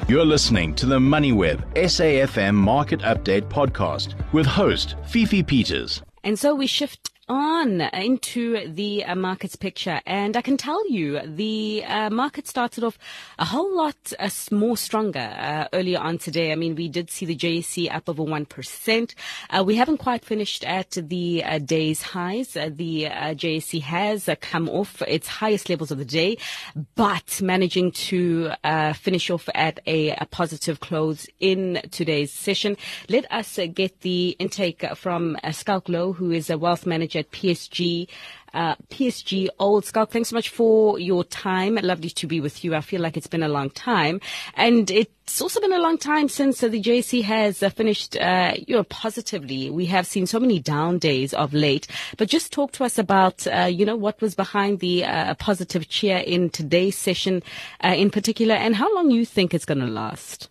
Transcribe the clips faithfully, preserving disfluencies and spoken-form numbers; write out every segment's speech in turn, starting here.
You're listening to the MoneyWeb S A F M Market Update podcast with host Fifi Peters. And so we shift on into the uh, markets picture, and I can tell you the uh, market started off a whole lot uh, more stronger uh, earlier on today. I mean, we did see the J S E up over one percent. Uh, we haven't quite finished at the uh, day's highs. Uh, the uh, J S E has uh, come off its highest levels of the day, but managing to uh, finish off at a, a positive close in today's session. Let us uh, get the intake from uh, Skalk Low, who is a wealth manager at P S G, uh, P S G Old. Skalk, thanks so much for your time. Lovely to be with you. I feel like it's been a long time. And it's also been a long time since uh, the J S E has uh, finished, uh, you know, positively. We have seen so many down days of late. But just talk to us about, uh, you know, what was behind the uh, positive cheer in today's session uh, in particular, and how long you think it's going to last.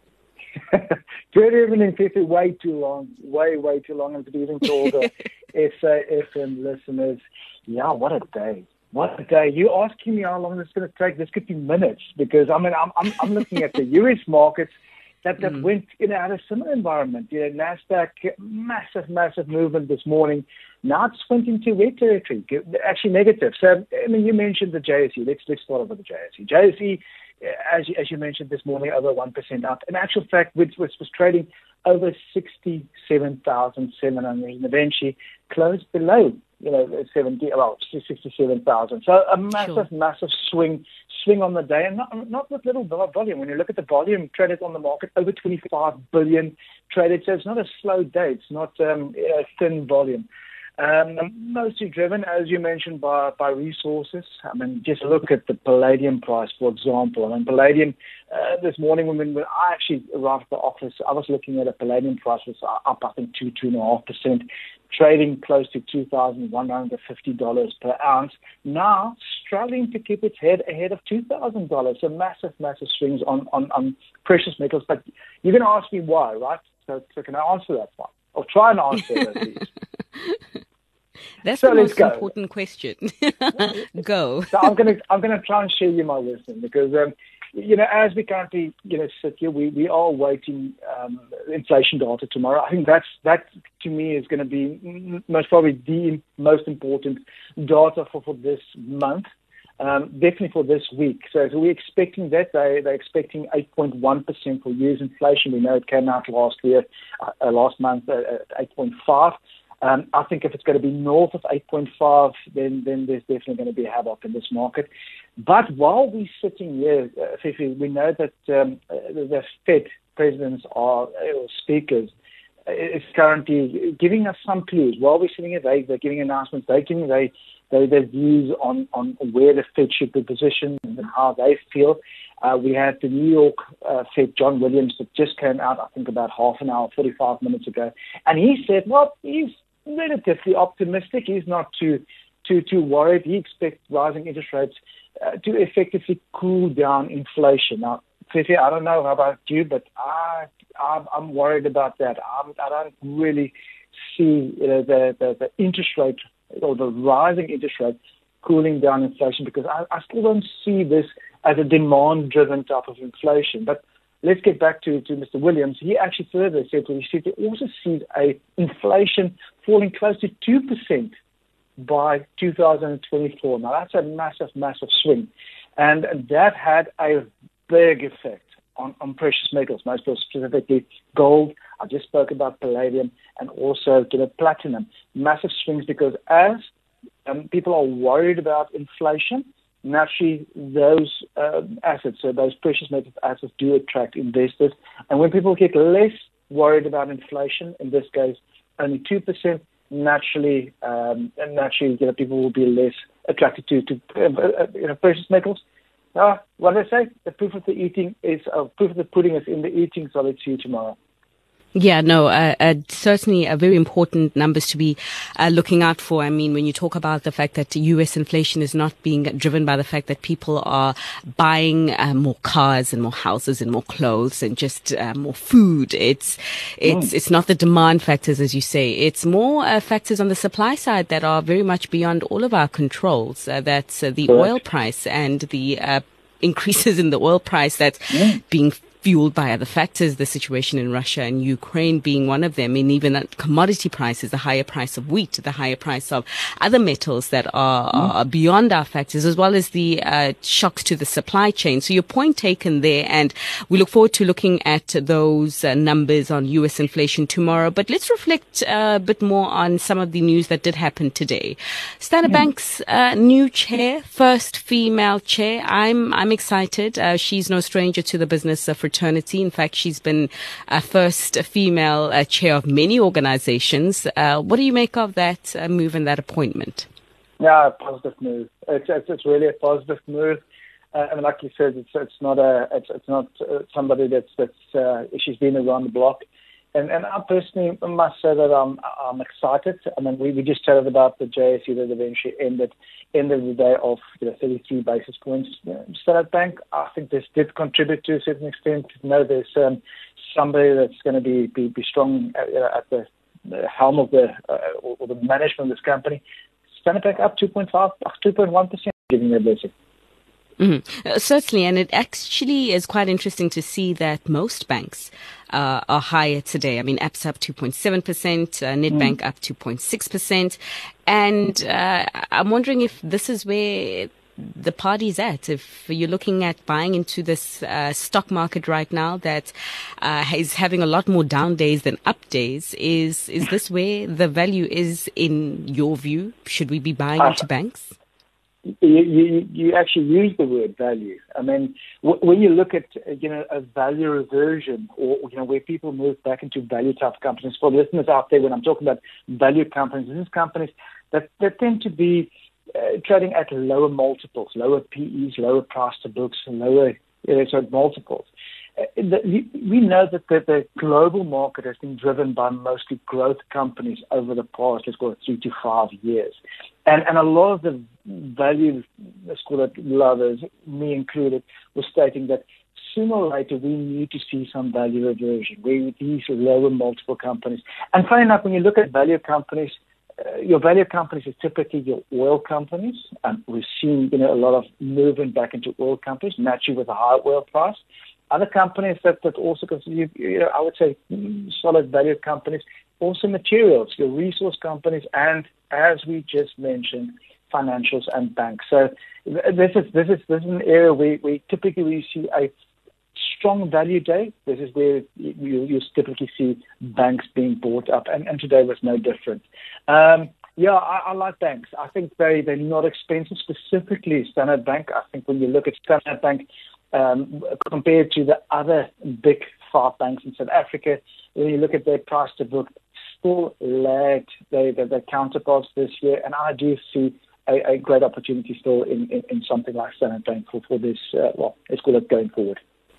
Good evening, Fifi. Way too long. Way, way too long. And good evening to all the S A F M listeners. Yeah, what a day. What a day. You're asking me how long this is going to take. This could be minutes, because I mean, I'm I'm, I'm looking at the U S markets that, that mm. went you know, out of similar environment. You know, NASDAQ, massive, massive movement this morning. Now it's went into red territory, actually negative. So, I mean, you mentioned the J S E. Let's, let's start off with the J S E. J S E, As you, as you mentioned this morning, over one percent up. In actual fact, which was, was trading over sixty-seven thousand seven hundred and eventually closed below, you know, seventy, well, sixty-seven thousand. So a massive, sure. massive swing swing on the day, and not, not with little volume. When you look at the volume traded on the market, over twenty-five billion traded. So it's not a slow day. It's not um, a thin volume. Um, mostly driven, as you mentioned, by, by resources. I mean, just look at the palladium price, for example. I mean, palladium, uh, this morning when, when I actually arrived at the office, I was looking at a palladium price was up, I think, two, two and a half percent, trading close to two thousand one hundred fifty dollars per ounce. Now, struggling to keep its head ahead of two thousand dollars. So massive, massive swings on, on, on precious metals. But you're going to ask me why, right? So, so can I answer that one? Or try and answer that, please. That's so the most go. important question. Go. So I'm going to I'm going to try and share you my wisdom, because um, you know, as we currently you know sit here, we, we are awaiting um, inflation data tomorrow. I think that's that to me is going to be most probably the most important data for, for this month. Um, definitely for this week. So, so we're expecting that. They, they're expecting eight point one percent for year's inflation. We know it came out last year, uh, last month uh, at eight point five. Um, I think if it's going to be north of eight point five, then, then there's definitely going to be havoc in this market. But while we're sitting here, uh, Fifi, we know that um, the Fed presidents are, or speakers, is currently giving us some clues. While we're sitting here, they, they're giving announcements, they're giving they, they, their views on, on where the Fed should be positioned and how they feel. Uh, we had the New York uh, Fed, John Williams, that just came out, I think, about half an hour, forty-five minutes ago. And he said, well, he's relatively optimistic. He's not too too, too worried. He expects rising interest rates uh, to effectively cool down inflation. Now, Fifi, I don't know how about you, but I, I'm, I'm worried about that. I'm, I don't really see you know, the, the, the interest rate or the rising interest rate cooling down inflation, because I, I still don't see this as a demand-driven type of inflation. But let's get back to, to Mister Williams. He actually further said that he also sees a inflation falling close to two percent by two thousand twenty-four. Now, that's a massive, massive swing. And that had a big effect on, on precious metals, most specifically gold. I just spoke about palladium and also to the platinum. Massive swings, because as um, people are worried about inflation, naturally those uh, assets, so those precious metals assets, do attract investors. And when people get less worried about inflation, in this case only two percent, naturally, um, and naturally, you know, people will be less attracted to, to uh, you know, precious metals. Uh, what I say, the proof of the eating is, uh, proof of the pudding is in the eating, so let's see you tomorrow. Yeah, no, uh, uh, certainly a very important numbers to be uh, looking out for. I mean, when you talk about the fact that U S inflation is not being driven by the fact that people are buying uh, more cars and more houses and more clothes and just uh, more food. It's it's mm. it's not the demand factors, as you say. It's more uh, factors on the supply side that are very much beyond all of our controls. Uh, that's uh, the Correct. oil price and the uh, increases in the oil price that's mm. being fueled by other factors, the situation in Russia and Ukraine being one of them, and even at commodity prices, the higher price of wheat, the higher price of other metals that are, mm. are beyond our factors, as well as the uh, shocks to the supply chain. So your point taken there, and we look forward to looking at those uh, numbers on U S inflation tomorrow. But let's reflect uh, a bit more on some of the news that did happen today. Standard mm. Bank's uh, new chair, first female chair. I'm I'm excited. Uh, she's no stranger to the business of fraternity. In fact, she's been uh, first female uh, chair of many organizations. Uh, what do you make of that uh, move and that appointment? Yeah, a positive move. It's it's, it's really a positive move. Uh, and like you said, it's it's not a it's it's not uh, somebody that's that's uh, she's been around the block. And and I personally must say that I'm I'm excited. I mean, we, we just chatted about the J S E that eventually ended ended the day of you know, thirty-three basis points. You know, Standard Bank, I think this did contribute to a certain extent. You know, there's um, somebody that's going to be, be be strong at, you know, at the, the helm of the uh, or, or the management of this company. Standard Bank up two point five, two point one percent, giving their blessing. Mm-hmm. Uh, certainly, and it actually is quite interesting to see that most banks uh, are higher today. I mean, Absa up two point seven percent, uh, Nedbank mm. up two point six percent. And uh, I'm wondering if this is where the party's at. If you're looking at buying into this uh, stock market right now that uh, is having a lot more down days than up days, is, is this where the value is in your view? Should we be buying uh, into banks? You, you, you actually use the word value. I mean, w- when you look at, you know, a value reversion or, you know, where people move back into value type companies, for listeners out there, when I'm talking about value companies, this is companies that, that tend to be uh, trading at lower multiples, lower P Es, lower price to books, lower you know, so multiples. Uh, the, we know that the, the global market has been driven by mostly growth companies over the past, let's call it three to five years. And and a lot of the value, let's call it lovers, me included, was stating that sooner or later we need to see some value reversion, where these lower multiple companies. And funny enough, when you look at value companies, uh, your value companies are typically your oil companies. And we've seen you know a lot of movement back into oil companies, naturally with a high oil price. Other companies that, that also consider, you know, I would say solid value companies, also materials, your resource companies, and as we just mentioned, financials and banks. So this is this is this is an area where we typically we see a strong value day. This is where you, you typically see banks being bought up, and, and today was no different. Um, yeah, I, I like banks. I think they they're not expensive. Specifically, Standard Bank. I think when you look at Standard Bank. Um, compared to the other big five banks in South Africa, when you look at their price to book, still lagged their, their, their counterparts this year, and I do see a, a great opportunity still in, in, in something like Standard Bank for, for this, uh, well, let's call it going forward.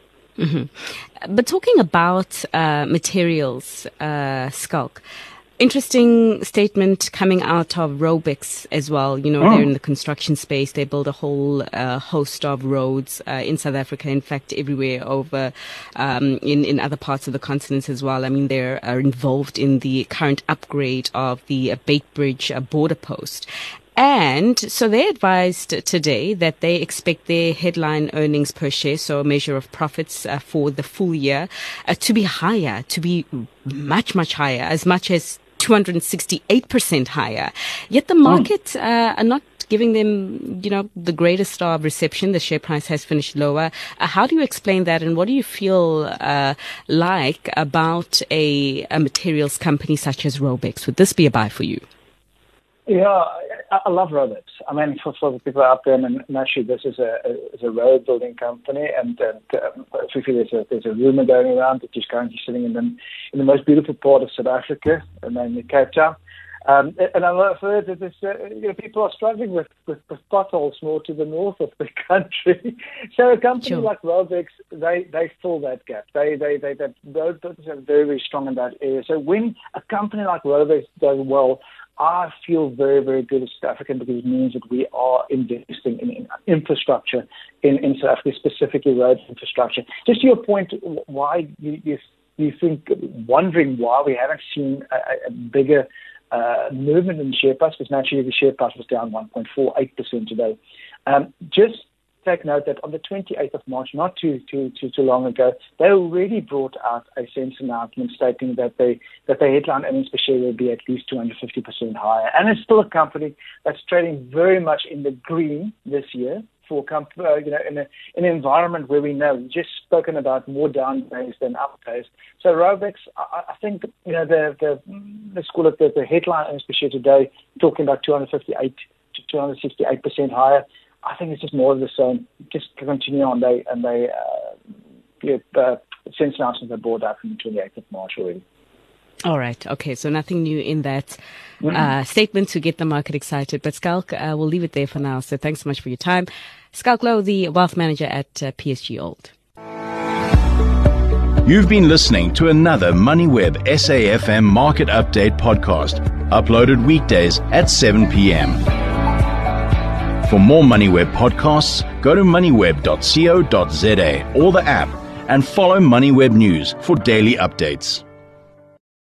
Mm-hmm. But talking about uh, materials, uh, Skulk, interesting statement coming out of Raubex as well. You know, oh. They're in the construction space. They build a whole uh, host of roads uh, in South Africa, in fact, everywhere over um, in, in other parts of the continent as well. I mean, they are involved in the current upgrade of the uh, Beitbridge uh, border post. And so they advised today that they expect their headline earnings per share, so a measure of profits uh, for the full year, uh, to be higher, to be much, much higher, as much as two hundred sixty-eight percent higher. Yet the market uh, are not giving them, you know, the greatest star of reception. The share price has finished lower. Uh, how do you explain that, and what do you feel uh, like about a, a materials company such as Raubex? Would this be a buy for you? Yeah, I, I love Raubex. I mean, for, for the people out there, and naturally this is a, a, is a road building company, and, and um, there's a, there's a rumor going around that she's currently sitting in the, in the most beautiful part of South Africa, namely Cape Town. Um, and I've heard that this, uh, you know, people are struggling with, with, with potholes more to the north of the country. So a company sure. like Raubex, they, they fill that gap. They they they they those are very very strong in that area. So when a company like Raubex does well, I feel very, very good as South African, because it means that we are investing in, in infrastructure in, in South Africa, specifically road infrastructure. Just to your point, why you, you, you think, wondering why we haven't seen a, a bigger uh, movement in the share price, because naturally the share price was down one point four eight percent today. Um, just take note that on the twenty-eighth of March, not too too too too long ago, they already brought out a SENS announcement stating that they that their headline earnings per share will be at least two hundred fifty percent higher. And it's still a company that's trading very much in the green this year for comp- uh, you know in, a, in an environment where we know we've just spoken about more down days than up days. So Raubex, I, I think you know the the let's call it the, the headline earnings per share today, talking about two hundred fifty-eight to two hundred sixty-eight percent higher. I think it's just more of the same. Just to continue on, they and they uh, yeah, uh, SENS announcement they brought out from the twenty-eighth of March already. All right. Okay. So nothing new in that mm-hmm. uh, statement to get the market excited. But Schalk, uh, we'll leave it there for now. So thanks so much for your time. Schalk Louw, the wealth manager at uh, P S G Old. You've been listening to another MoneyWeb S A F M Market Update podcast, uploaded weekdays at seven p.m. For more MoneyWeb podcasts, go to moneyweb dot co dot za or the app and follow MoneyWeb News for daily updates.